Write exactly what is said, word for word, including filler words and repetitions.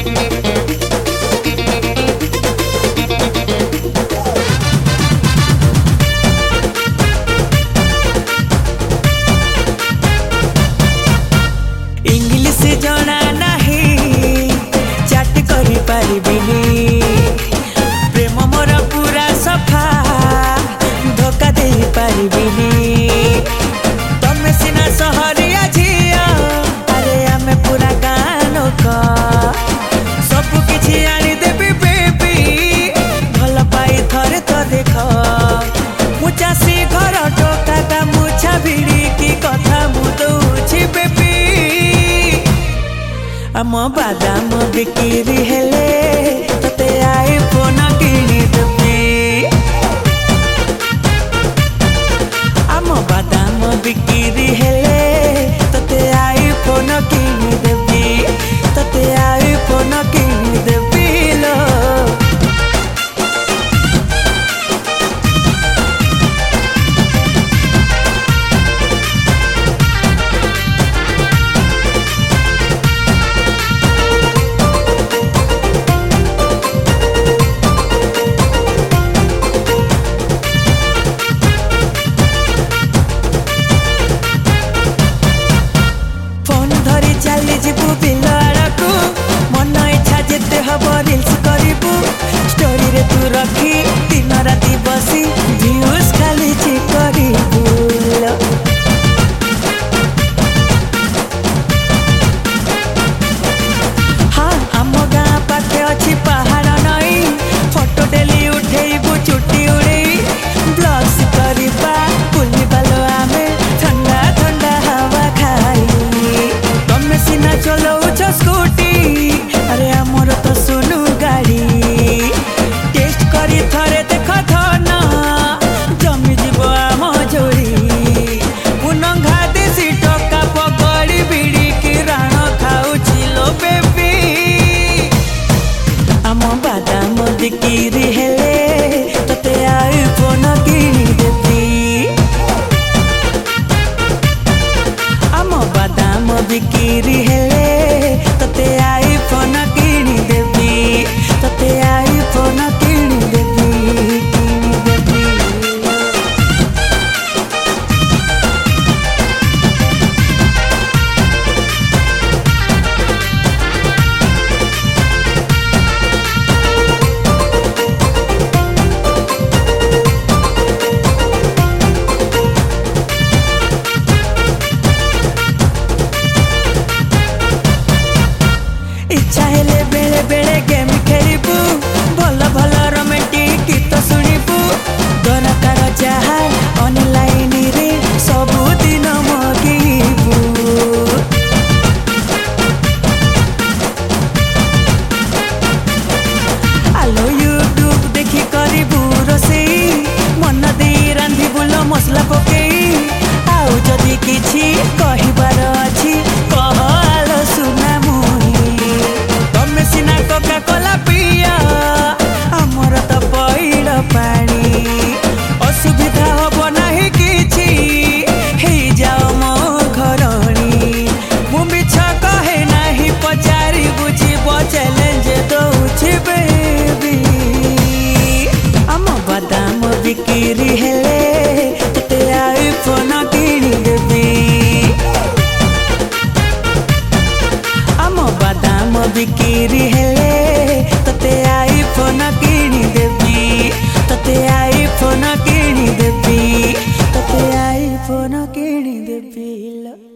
English जना नहीं चाट करी पारिबिनी प्रेम मोर पूरा सफा धोखा दे पारिबिनी तमे सिना सहरिया झिया अरे आमे पूरा गाँ लोक सब किछि आनी देबी बेबी भल पाई थरे तो देख मु चासी घर टोका का मुछा भिड़ी की कथा मु दउछि बेबी आम बादाम बिक्री हेले तते आईफोन किनी देबी आम बादाम बिक्री हेले तते आईफोन किनी देबी तते आईफोन किनी देबी लो चली जीवु बिल आड़कू मन इच्छा जेते हब रील्स करिबू स्टोरी रे तू रखी दिन राति बसी व्यूज खाली ची करिबू हाँ आम गाँ पाखे अच्छी पहाड़ नई फोटो डेली उठेबू चुटी उड़ेई ब्लॉग्स करिबा बुलिबा लो आमे ठंडा ठंडा हवा खाई तमे सिना चलौछ स्कूटी अरे आमर तो सुनु गाड़ी टेस्ट करी थरे देख धना जमी जीव आम जोड़ी पुनंगा देसी टका पकड़ी बिड़ी की राण खाऊची लो बेबी आम बादाम बिक्री हेले तते आईफोन किनी देबी आम बादाम बिक्री हेले तते आईफोन किनी देबी तते आईफोन किनी देबी किनी देबी इच्छा हेले बेले बेले गेम खेलिबू भल भल रोमांटिक गीत शुणिबू दरकार जहा ऑनलाइन रे सबु दिन मगिबू आलो यूट्यूब देखि करिबू रोसेई मन दे रांधिबू लो मसला पकेई आउ जदि किछि कहिबार अछि कह आलो सुना मुही तमे सिना कोका कोला पिया आमर तो पइड़ पानी असुविधा हब नाही किछि हे जाओ मो घरणी मु मिछ कहे नाही पचारि बुझिब चैलेंज दउछि बेबी आम बादाम बिक्री हेले तते आईफोन किनी देबी आम बादाम बिक्री हेले तते आईफोन किनी देबी तते आईफोन किनी देबी तते आईफोन किनी देबी।